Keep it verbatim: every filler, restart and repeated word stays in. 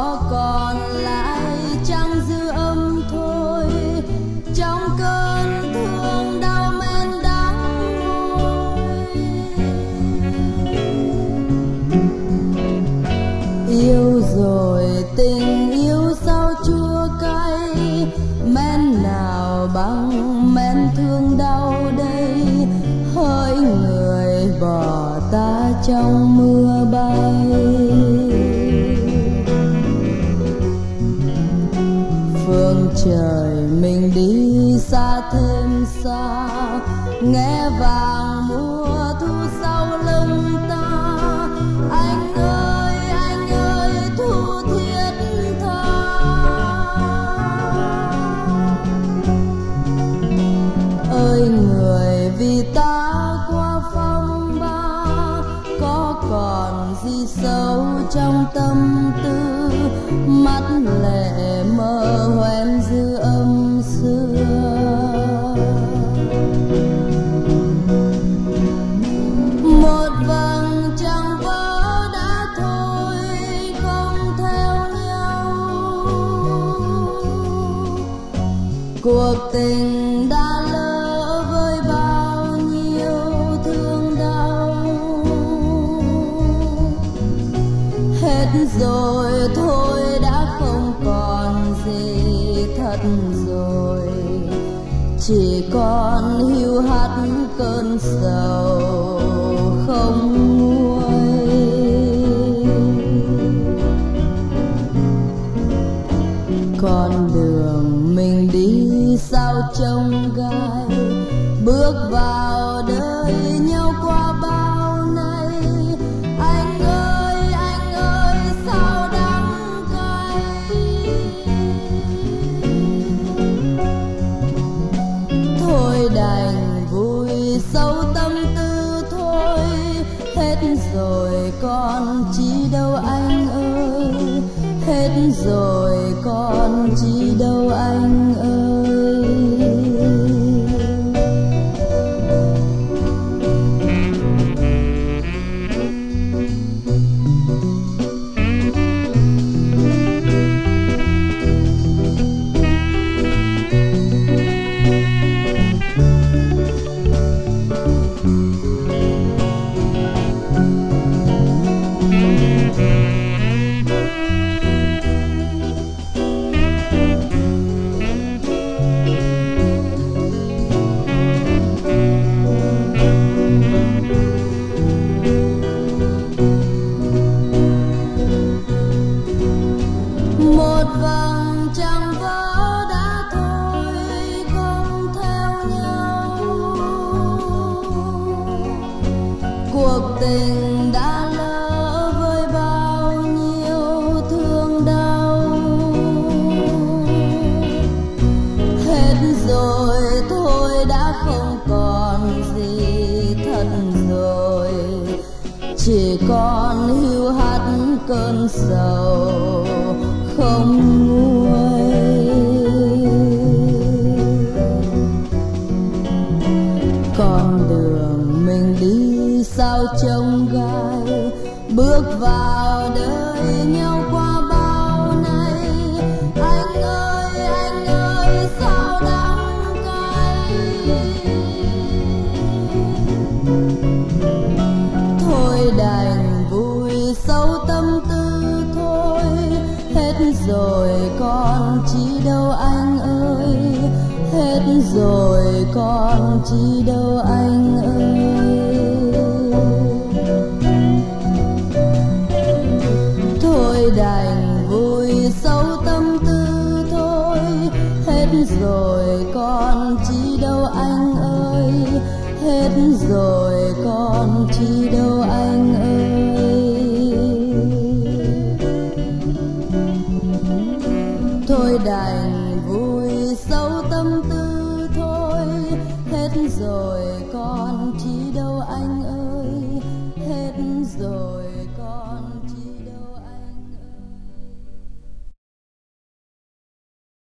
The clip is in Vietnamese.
có còn lại chẳng dư âm thôi, trong cơn thương đau men đắng môi. Yêu rồi tình yêu sao chua cay, men nào bằng men thương đau đây, hỡi người bỏ ta trong mưa bay. Phương trời mình đi xa thêm xa, nghe vàng mùa thu sau lưng ta. Anh ơi anh ơi thu thiết tha, ơi người vì ta qua phong ba, có còn gì sâu trong tâm tư, mắt lệ mơ hoen dư âm xưa. Một vầng trăng vỡ đã thôi không theo nhau, cuộc tình đã lỡ với bao nhiêu thương đau. Hết rồi thôi đã không còn gì thật rồi, chỉ còn hiu hắt cơn sầu không nguôi. Con đường mình đi sao trông gai, bước vào đời nhau qua bao nay. Anh ơi anh ơi sao đắng cay, thôi đành vui sâu tâm tư thôi. Hết rồi còn chi đâu anh ơi, hết rồi còn chi đâu anh ơi. Một vầng trăng vỡ đã thôi không theo nhau, cuộc tình đã lỡ với bao nhiêu thương đau. Hết rồi thôi đã không còn gì thật rồi, chỉ còn hiu hắt cơn sầu không nguôi. Con đường mình đi sao trông gai, bước vào đời nhau qua bao nay. Anh ơi anh ơi sao đắng cay, thôi đành vui sâu tâm tư thôi. Hết rồi còn chi đâu anh ơi, hết rồi còn chi đâu anh ơi. Thôi đành vui sâu tâm tư thôi. Hết rồi còn chi đâu anh ơi, hết rồi còn chi đâu anh ơi. Thôi đành vui sâu tâm tư thôi. Hết rồi